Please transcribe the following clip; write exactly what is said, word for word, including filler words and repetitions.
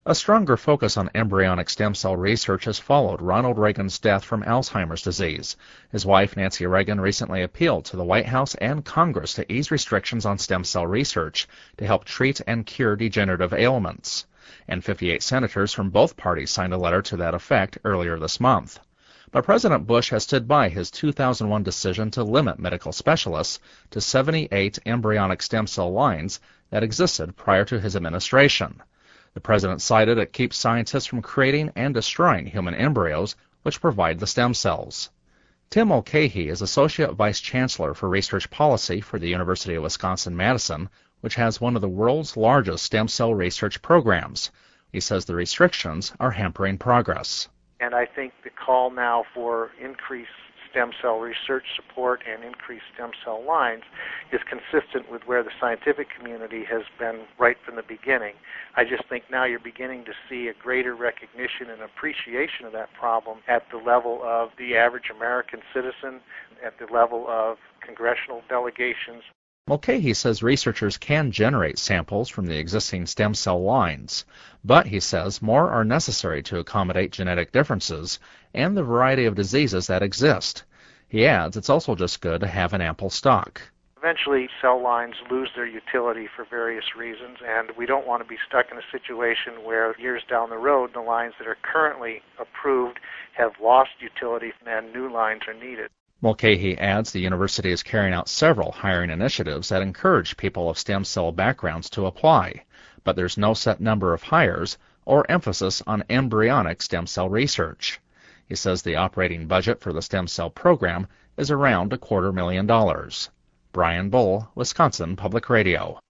A stronger focus on embryonic stem cell research has followed Ronald Reagan's death from Alzheimer's disease. His wife, Nancy Reagan, recently appealed to the White House and Congress to ease restrictions on stem cell research to help treat and cure degenerative ailments. And fifty-eight senators from both parties signed a letter to that effect earlier this month. But President Bush has stood by his two thousand one decision to limit medical specialists to seventy-eight embryonic stem cell lines that existed prior to his administration. The president cited it keeps scientists from creating and destroying human embryos, which provide the stem cells. Tim Mulcahy is Associate Vice Chancellor for Research Policy for the University of Wisconsin-Madison, which has one of the world's largest stem cell research programs. He says the restrictions are hampering progress. And I think the call now for increased stem cell research support and increased stem cell lines is consistent with where the scientific community has been right from the beginning. I just think now you're beginning to see a greater recognition and appreciation of that problem at the level of the average American citizen, at the level of congressional delegations. Mulcahy says researchers can generate samples from the existing stem cell lines, but he says more are necessary to accommodate genetic differences and the variety of diseases that exist. He adds it's also just good to have an ample stock. Eventually, cell lines lose their utility for various reasons, and we don't want to be stuck in a situation where years down the road, the lines that are currently approved have lost utility and new lines are needed. Mulcahy adds the university is carrying out several hiring initiatives that encourage people of stem cell backgrounds to apply, but there's no set number of hires or emphasis on embryonic stem cell research. He says the operating budget for the stem cell program is around a quarter million dollars. Brian Bull, Wisconsin Public Radio.